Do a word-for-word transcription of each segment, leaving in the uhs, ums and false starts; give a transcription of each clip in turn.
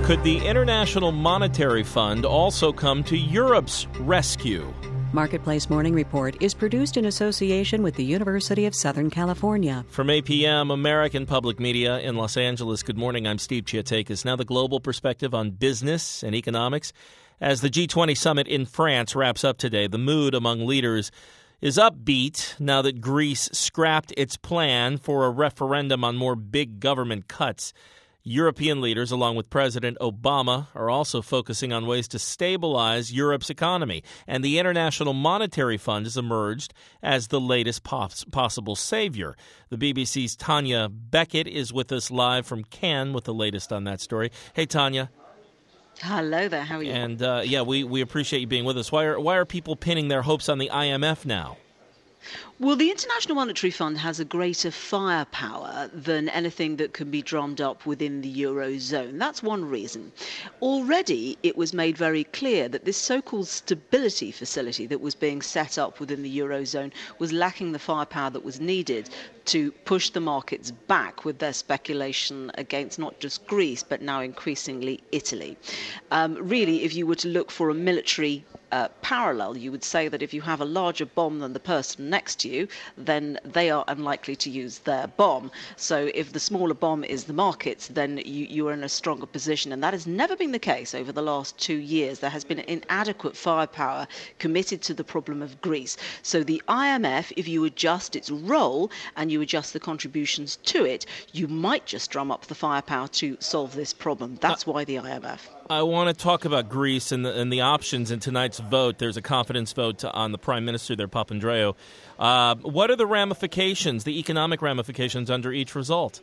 Could the International Monetary Fund also come to Europe's rescue? Marketplace Morning Report is produced in association with the University of Southern California. From A P M, American Public Media in Los Angeles, good morning. I'm Steve Chiatakis. Now the global perspective on business and economics. As the G twenty summit in France wraps up today, the mood among leaders is upbeat now that Greece scrapped its plan for a referendum on more big government cuts. European leaders, along with President Obama, are also focusing on ways to stabilize Europe's economy. And the International Monetary Fund has emerged as the latest pos- possible savior. The B B C's Tanya Beckett is with us live from Cannes with the latest on that story. Hey, Tanya. Hello there. How are you? And, uh, yeah, we, we appreciate you being with us. Why are, why are people pinning their hopes on the I M F now? Well, the International Monetary Fund has a greater firepower than anything that can be drummed up within the Eurozone. That's one reason. Already, it was made very clear that this so-called stability facility that was being set up within the Eurozone was lacking the firepower that was needed to push the markets back with their speculation against not just Greece, but now increasingly Italy. Um, really, if you were to look for a military Uh, parallel, you would say that if you have a larger bomb than the person next to you, then they are unlikely to use their bomb. So if the smaller bomb is the markets, then you, you are in a stronger position. And that has never been the case over the last two years. There has been inadequate firepower committed to the problem of Greece. So the I M F, if you adjust its role and you adjust the contributions to it, you might just drum up the firepower to solve this problem. That's why the I M F. I want to talk about Greece and the, and the options in tonight's vote. There's a confidence vote to, on the Prime Minister there, Papandreou. Uh, what are the ramifications, the economic ramifications under each result?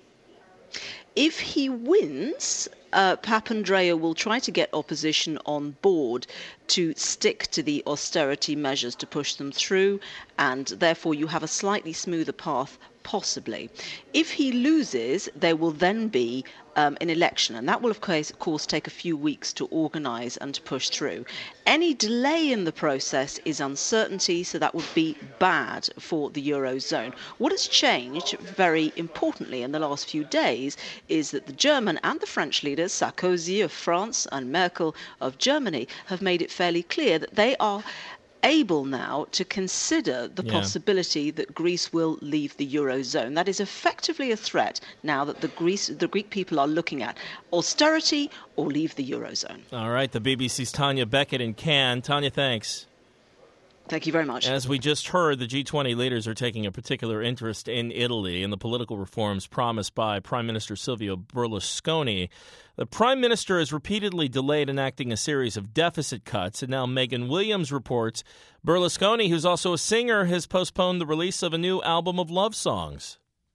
If he wins, uh, Papandreou will try to get opposition on board to stick to the austerity measures to push them through, and therefore you have a slightly smoother path, possibly. If he loses, there will then be um, an election, and that will, of course, of course, take a few weeks to organise and to push through. Any delay in the process is uncertainty, so that would be bad for the Eurozone. What has changed, very importantly, in the last few days is that the German and the French leaders, Sarkozy of France and Merkel of Germany, have made it fairly clear that they are able now to consider the yeah. possibility that Greece will leave the Eurozone. That is effectively a threat now that the Greece, the Greek people are looking at austerity or leave the Eurozone. All right, the B B C's Tanya Beckett in Cannes. Tanya, thanks. Thank you very much. As we just heard, the G twenty leaders are taking a particular interest in Italy and the political reforms promised by Prime Minister Silvio Berlusconi. The Prime Minister has repeatedly delayed enacting a series of deficit cuts, and now Megan Williams reports Berlusconi, who's also a singer, has postponed the release of a new album of love songs.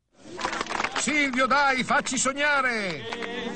Silvio, dai, facci sognare!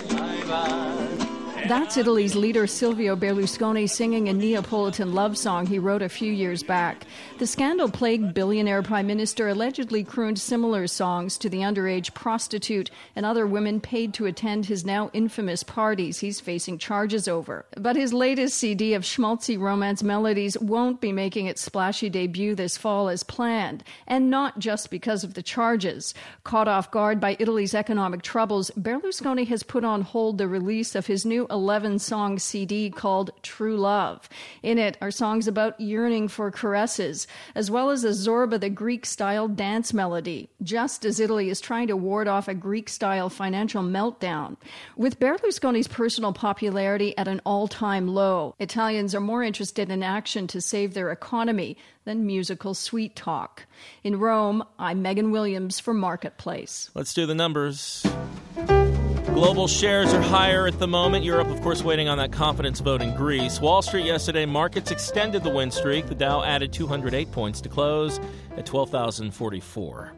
That's Italy's leader Silvio Berlusconi singing a Neapolitan love song he wrote a few years back. The scandal-plagued billionaire prime minister allegedly crooned similar songs to the underage prostitute and other women paid to attend his now infamous parties he's facing charges over. But his latest C D of schmaltzy romance melodies won't be making its splashy debut this fall as planned, and not just because of the charges. Caught off guard by Italy's economic troubles, Berlusconi has put on hold the release of his new eleven-song C D called True Love. In it are songs about yearning for caresses, as well as a Zorba the Greek-style dance melody, just as Italy is trying to ward off a Greek-style financial meltdown. With Berlusconi's personal popularity at an all-time low, Italians are more interested in action to save their economy than musical sweet talk. In Rome, I'm Megan Williams for Marketplace. Let's do the numbers. Global shares are higher at the moment. Europe, of course, waiting on that confidence vote in Greece. Wall Street yesterday, markets extended the win streak. The Dow added two hundred eight points to close at twelve thousand forty-four.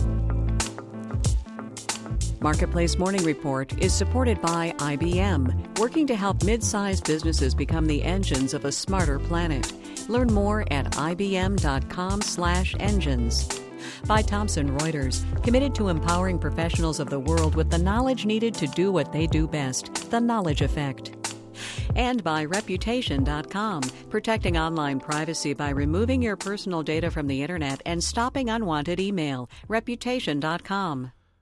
Marketplace Morning Report is supported by I B M, working to help mid-sized businesses become the engines of a smarter planet. Learn more at ibm.com slash engines. By Thomson Reuters, committed to empowering professionals of the world with the knowledge needed to do what they do best, the knowledge effect. And by Reputation dot com, protecting online privacy by removing your personal data from the internet and stopping unwanted email. Reputation dot com.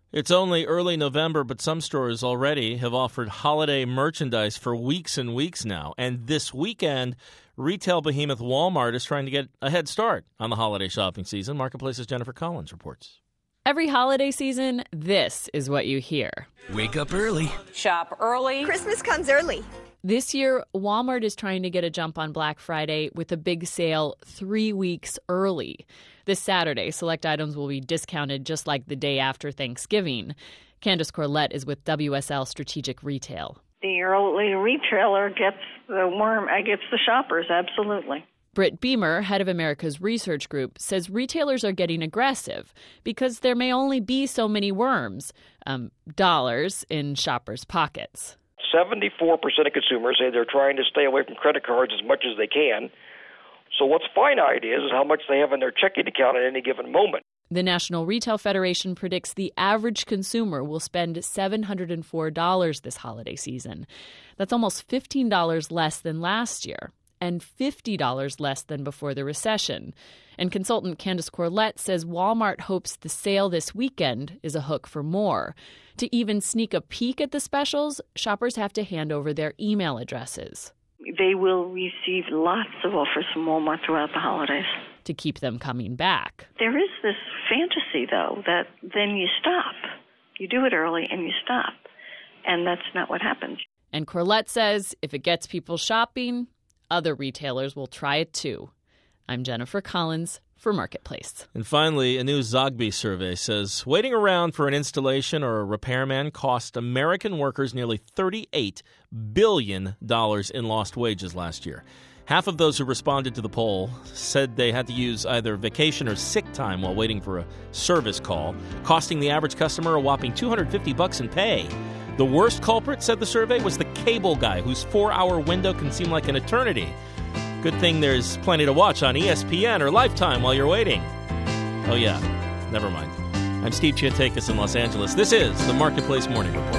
It's only early November, but some stores already have offered holiday merchandise for weeks and weeks now. And this weekend, retail behemoth Walmart is trying to get a head start on the holiday shopping season. Marketplace's Jennifer Collins reports. Every holiday season, this is what you hear. Wake up early. Shop early. Christmas comes early. This year, Walmart is trying to get a jump on Black Friday with a big sale three weeks early. This Saturday, select items will be discounted just like the day after Thanksgiving. Candace Corlett is with W S L Strategic Retail. The early retailer gets the worm, uh, gets the shoppers, absolutely. Britt Beamer, head of America's Research Group, says retailers are getting aggressive because there may only be so many worms, um, dollars, in shoppers' pockets. seventy-four percent of consumers say they're trying to stay away from credit cards as much as they can. So what's finite is, is how much they have in their checking account at any given moment. The National Retail Federation predicts the average consumer will spend seven hundred four dollars this holiday season. That's almost fifteen dollars less than last year and fifty dollars less than before the recession. And consultant Candace Corlett says Walmart hopes the sale this weekend is a hook for more. To even sneak a peek at the specials, shoppers have to hand over their email addresses. They will receive lots of offers from Walmart throughout the holidays. To keep them coming back. There is this fantasy, though, that then you stop. You do it early and you stop. And that's not what happens. And Corlett says if it gets people shopping, other retailers will try it too. I'm Jennifer Collins for Marketplace. And finally, a new Zogby survey says waiting around for an installation or a repairman cost American workers nearly thirty-eight billion dollars in lost wages last year. Half of those who responded to the poll said they had to use either vacation or sick time while waiting for a service call, costing the average customer a whopping two hundred fifty bucks in pay. The worst culprit, said the survey, was the cable guy, whose four-hour window can seem like an eternity. Good thing there's plenty to watch on E S P N or Lifetime while you're waiting. Oh, yeah. Never mind. I'm Steve Chiatakis in Los Angeles. This is the Marketplace Morning Report.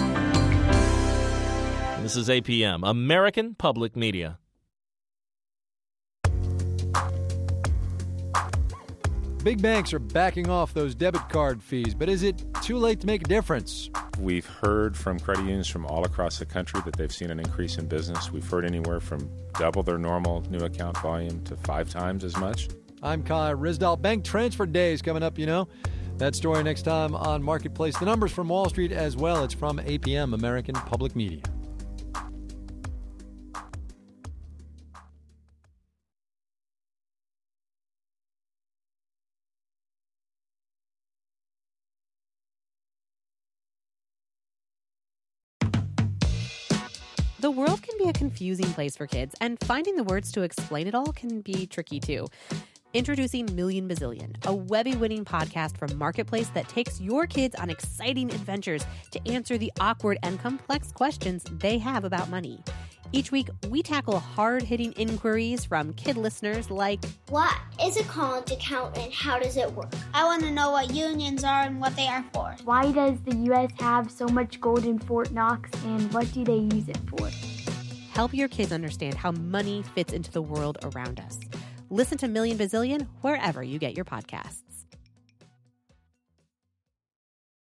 And this is A P M, American Public Media. Big banks are backing off those debit card fees, but is it too late to make a difference? We've heard from credit unions from all across the country that they've seen an increase in business. We've heard anywhere from double their normal new account volume to five times as much. I'm Kai Risdal. Bank transfer days coming up, you know. That story next time on Marketplace. The numbers from Wall Street as well. It's from A P M, American Public Media. The world can be a confusing place for kids, and finding the words to explain it all can be tricky too. Introducing Million Bazillion, a Webby-winning podcast from Marketplace that takes your kids on exciting adventures to answer the awkward and complex questions they have about money. Each week, we tackle hard-hitting inquiries from kid listeners like, what is a college account and how does it work? I want to know what unions are and what they are for. Why does the U S have so much gold in Fort Knox and what do they use it for? Help your kids understand how money fits into the world around us. Listen to Million Bazillion wherever you get your podcasts.